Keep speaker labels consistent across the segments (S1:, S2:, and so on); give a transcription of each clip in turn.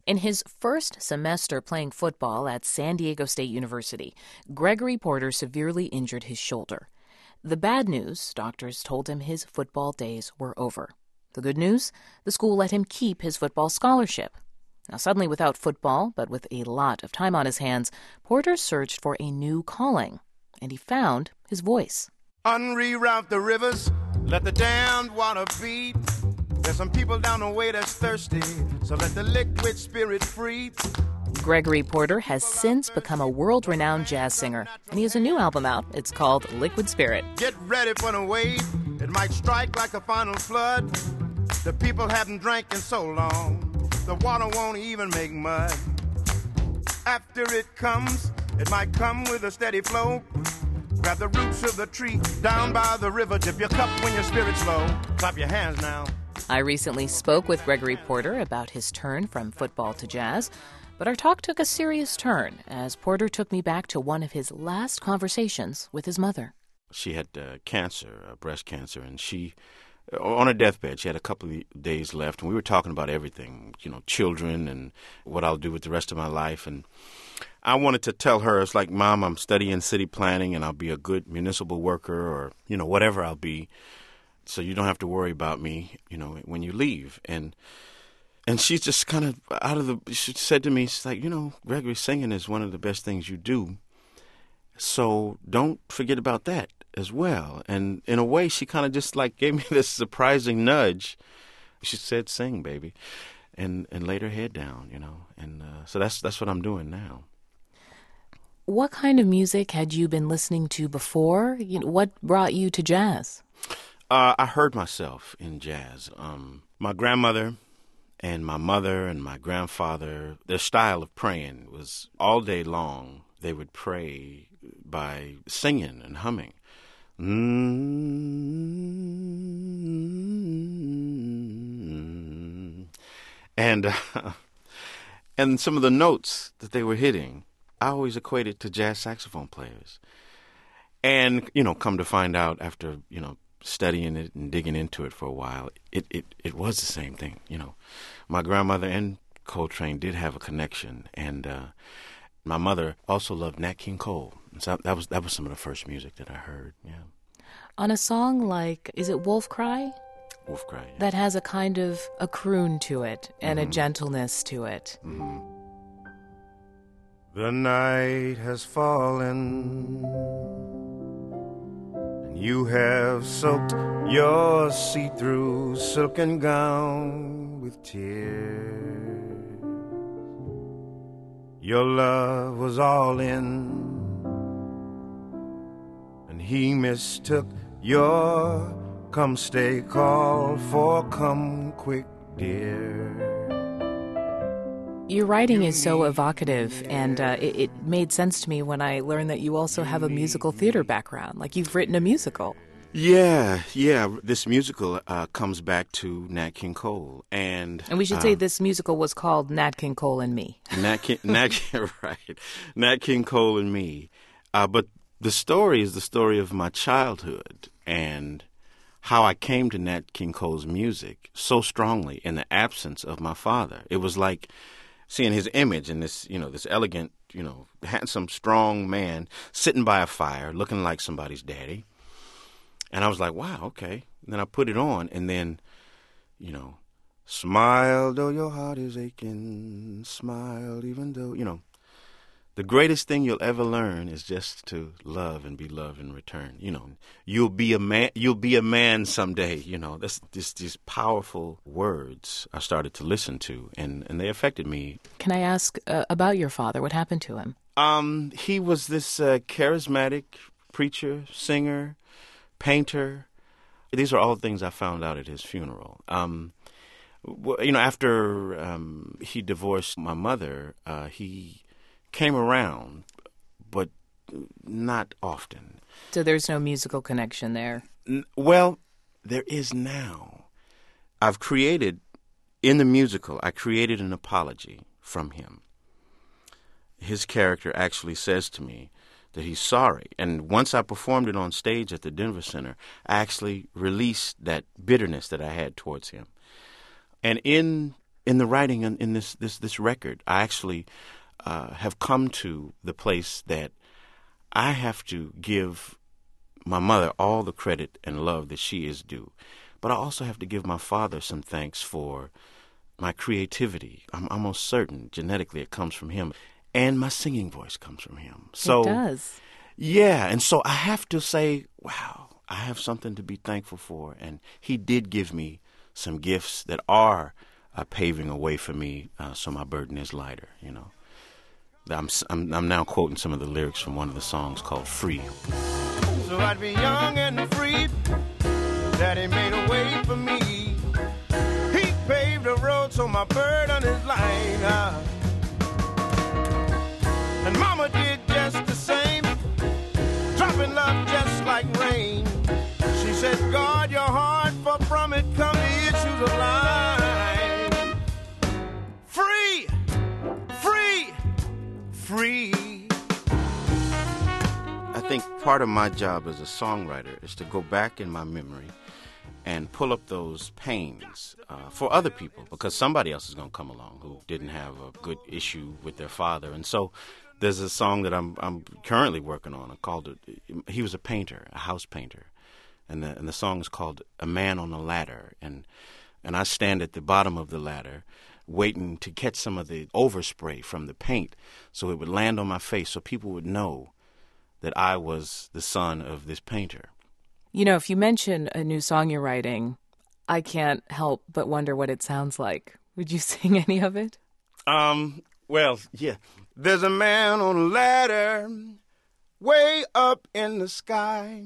S1: In his first semester playing football at San Diego State University, Gregory Porter severely injured his shoulder. The bad news, doctors told him his football days were over. The good news, the school let him keep his football scholarship. Now, suddenly without football, but with a lot of time on his hands, Porter searched for a new calling, and he found his voice.
S2: Unreroute the rivers, let the damned water beat. There's some people down the way that's thirsty, so let the liquid spirit free.
S1: Gregory Porter has since become a world-renowned jazz singer, and he has a new album out. It's called Liquid Spirit.
S2: Get ready for the wave, it might strike like a final flood. The people haven't drank in so long, the water won't even make mud. After it comes, it might come with a steady flow. Grab the roots of the tree down by the river. Dip your cup when your spirit's low. Clap your hands now.
S1: I recently spoke with Gregory Porter about his turn from football to jazz, but our talk took a serious turn as Porter took me back to one of his last conversations with his mother.
S3: She had cancer, breast cancer, and she, on her deathbed, she had a couple of days left, and we were talking about everything, children and what I'll do with the rest of my life. And I wanted to tell her, it's like, Mom, I'm studying city planning, and I'll be a good municipal worker or, whatever I'll be, so you don't have to worry about me, when you leave. And she's just kind of she said to me, she's like, Gregory, singing is one of the best things you do, so don't forget about that as well. And in a way, she kind of just like gave me this surprising nudge. She said, sing, baby, and laid her head down, and so that's what I'm doing now.
S1: What kind of music had you been listening to before? What brought you to jazz?
S3: I heard myself in jazz. My grandmother and my mother and my grandfather, their style of praying was all day long. They would pray by singing and humming. And some of the notes that they were hitting, I always equated to jazz saxophone players. And, come to find out after, studying it and digging into it for a while, it was the same thing. My grandmother and Coltrane did have a connection, and my mother also loved Nat King Cole. So that was some of the first music that I heard. Yeah.
S1: On a song like, is it Wolf Cry?
S3: Wolf Cry. Yeah.
S1: That has a kind of a croon to it and a gentleness to it.
S3: Mm-hmm.
S2: The night has fallen, and you have soaked your see-through silken gown with tears. Your love was all in, and he mistook your come-stay call for come quick, dear.
S1: Your writing is so evocative, and it made sense to me when I learned that you also have a musical theater background, like you've written a musical.
S3: Yeah. This musical comes back to Nat King Cole, and
S1: we should say this musical was called Nat King Cole and Me.
S3: Nat King Cole and Me. But the story is the story of my childhood and how I came to Nat King Cole's music so strongly in the absence of my father. It was like seeing his image in this, this elegant, handsome, strong man sitting by a fire looking like somebody's daddy. And I was like, wow, okay. And then I put it on, and then, smile though your heart is aching, smile even though, the greatest thing you'll ever learn is just to love and be loved in return. You'll be a man someday. That's these powerful words I started to listen to, and they affected me.
S1: Can I ask about your father? What happened to him?
S3: He was this charismatic preacher, singer, painter. These are all things I found out at his funeral. After he divorced my mother, he came around, but not often.
S1: So there's no musical connection there?
S3: Well, there is now. I've created, in the musical, I created an apology from him. His character actually says to me that he's sorry. And once I performed it on stage at the Denver Center, I actually released that bitterness that I had towards him. And in in the writing in this record, I actually have come to the place that I have to give my mother all the credit and love that she is due. But I also have to give my father some thanks for my creativity. I'm almost certain genetically it comes from him. And my singing voice comes from him. So,
S1: it does.
S3: Yeah, and so I have to say, wow, I have something to be thankful for. And he did give me some gifts that are paving a way for me, so my burden is lighter, you know. I'm now quoting some of the lyrics from one of the songs called Free.
S2: So I'd be young and free. Daddy made a way for me. He paved the road so my burden is light. And Mama did just the same, dropping love just like rain. She said, guard your heart, for from it come the issues of life. Free, free, free.
S3: I think part of my job as a songwriter is to go back in my memory and pull up those pains for other people, because somebody else is going to come along who didn't have a good issue with their father. And so there's a song that I'm currently working on. He was a painter, a house painter, and the song is called A Man on a Ladder. And I stand at the bottom of the ladder waiting to catch some of the overspray from the paint so it would land on my face so people would know that I was the son of this painter.
S1: You know, if you mention a new song you're writing, I can't help but wonder what it sounds like. Would you sing any of it?
S3: Well, yeah. There's a man on a ladder way up in the sky.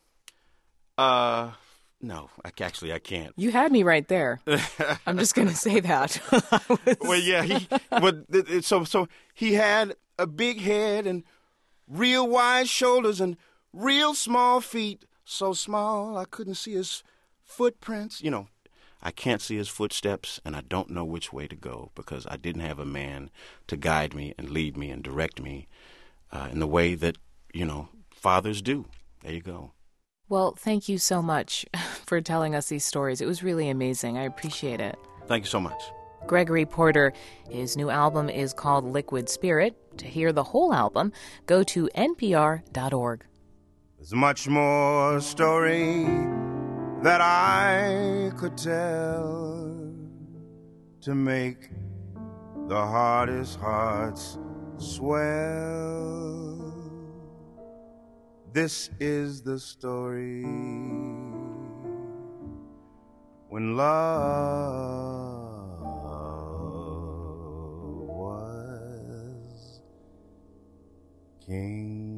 S3: No, I can't.
S1: You had me right there. I'm just going to say that.
S3: Well, yeah, so he had a big head and real wide shoulders and real small feet, so small I couldn't see his footprints. You know, I can't see his footsteps, and I don't know which way to go because I didn't have a man to guide me and lead me and direct me in the way that, you know, fathers do. There you go.
S1: Well, thank you so much for telling us these stories. It was really amazing. I appreciate it.
S3: Thank you so much.
S1: Gregory Porter. His new album is called Liquid Spirit. To hear the whole album, go to npr.org.
S2: There's much more story that I could tell to make the hardest hearts swell. This is the story when love was king.